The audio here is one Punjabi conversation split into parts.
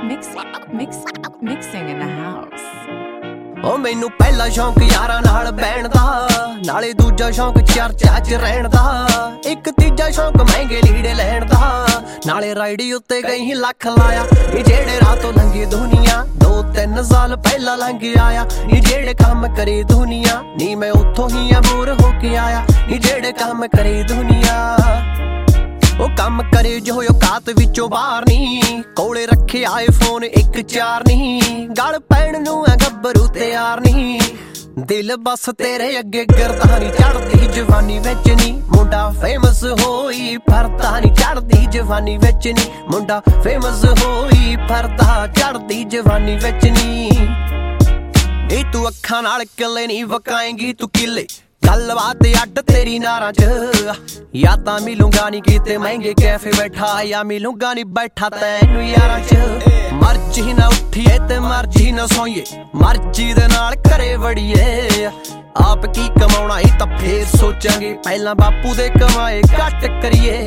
Mixing in the house. ਓ ਮੈਨੂੰ ਪਹਿਲਾ ਸ਼ੌਂਕ ਯਾਰਾਂ ਨਾਲ ਬਹਿਣ ਦਾ, ਨਾਲੇ ਦੂਜਾ ਸ਼ੌਂਕ ਚਰਚਾ 'ਚ ਰਹਿਣ ਦਾ, ਇੱਕ ਤੀਜਾ ਸ਼ੌਂਕ ਮਹਿੰਗੇ ਲੀੜੇ ਲੈਣ ਦਾ, ਨਾਲੇ ਰਾਈਡੀ ਉੱਤੇ ਗਈ ਲੱਖ ਲਾਇਆ। ਇਹ ਜਿਹੜੇ ਰਾਤੋਂ ਲੰਘੀ ਦੁਨੀਆ 2-3 ਸਾਲ ਪਹਿਲਾਂ ਲੰਘ ਆਇਆ। ਇਹ ਜਿਹੜੇ ਕੰਮ ਕਰੀ ਦੁਨੀਆ ਨੀ ਮੈਂ ਉੱਥੋਂ ਹੀ ਅਬੂਰ ਹੋ ਕੇ ਆਇਆ। ਇਹ ਜਿਹੜੇ ਕੰਮ ਕਰੀ ਦੁਨੀਆ ਉਹ ਕੰਮ ਕਰੇ ਜੋ ਔਕਾਤ ਵਿੱਚੋਂ ਬਾਹਰ ਨੀ, ਕੋਲੇ ਰੱਖੇ ਆਈਫੋਨ 1-4 ਨੀ, ਗਲ ਪੈਣ ਨੂੰ ਆ ਗੱਭਰੂ ਤਿਆਰ ਨੀ। ਦਿਲ ਬਸ ਤੇਰੇ ਅੱਗੇ ਗਿਰਦਾ ਨੀ, ਚੜਦੀ ਜਵਾਨੀ ਵਿੱਚ ਨੀ ਮੁੰਡਾ ਫੇਮਸ ਹੋਈ ਫਰਦਾ ਨੀ, ਚੜਦੀ ਜਵਾਨੀ ਵਿੱਚ ਨੀ ਮੁੰਡਾ ਫੇਮਸ ਹੋਈ ਫਰਦਾ, ਚੜਦੀ ਜਵਾਨੀ ਵਿੱਚ ਨੀ। ਇਹ ਤੂੰ ਅੱਖਾਂ ਨਾਲ ਕਿੱਲੇ ਨੀ ਵਕਾਏਂਗੀ ਤੂੰ ਕਿੱਲੇ, ਗੱਲਬਾਤ ਅੱਡ ਤੇਰੀ ਨਾਰਾਂ 'ਚ। ਜਾਂ ਤਾਂ ਮਿਲੂੰਗਾ ਨੀ ਕਿਤੇ ਮਹਿੰਗੇ ਕੈਫੇ ਬੈਠਾ, ਜਾਂ ਮਿਲੂੰਗਾ ਨੀ ਬੈਠਾ ਤੈਨੂੰ ਯਾਰਾਂ 'ਚ। ਮਰਜ਼ੀ ਨਾ ਉੱਠੀਏ ਤੇ ਮਰਜ਼ੀ ਨਾ ਸੋਈਏ, ਮਰਜ਼ੀ ਦੇ ਨਾਲ ਘਰੇ ਵੜੀਏ। ਆਪ ਕੀ ਕਮਾਉਣਾ ਹੀ ਤਾਂ ਫੇਰ ਸੋਚਾਂਗੇ, ਪਹਿਲਾਂ ਬਾਪੂ ਦੇ ਕਮਾਏ ਘੱਟ ਕਰੀਏ।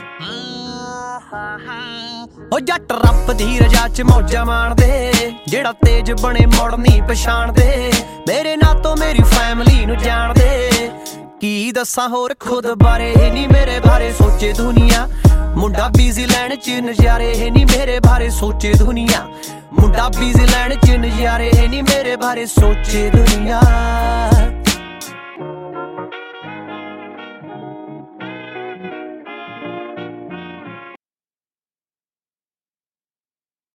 ਓ ਜੱਟ ਰੱਬ ਦੀ ਰਜਾ 'ਚ ਮੌਜਾਂ ਮਾਣਦੇ, ਜਿਹੜਾ ਤੇਜ ਬਣੇ ਮੁੜ ਨੀ ਪਛਾਣਦੇ। ਮੇਰੇ ਨਾਂ ਤੋਂ ਮੇਰੀ ਫੈਮਿਲੀ ਨੂੰ ਜਾਣਦੇ, ਕੀ ਦੱਸਾਂ ਹੋਰ ਖੁਦ ਬਾਰੇ ਨੀ ਮੇਰੇ ਬਾਰੇ ਸੋਚੇ ਦੁਨੀਆ। ਮੁੰਡਾ ਬੀਜ਼ੀ ਲੈਣ 'ਚ ਨਜ਼ਾਰੇ ਨੀ ਮੇਰੇ ਬਾਰੇ ਸੋਚੇ ਦੁਨੀਆ, ਮੁੰਡਾ ਬੀਜ਼ੀ ਲੈਣ 'ਚ ਨਜ਼ਾਰੇ ਨੀ ਮੇਰੇ ਬਾਰੇ ਸੋਚੇ ਦੁਨੀਆ।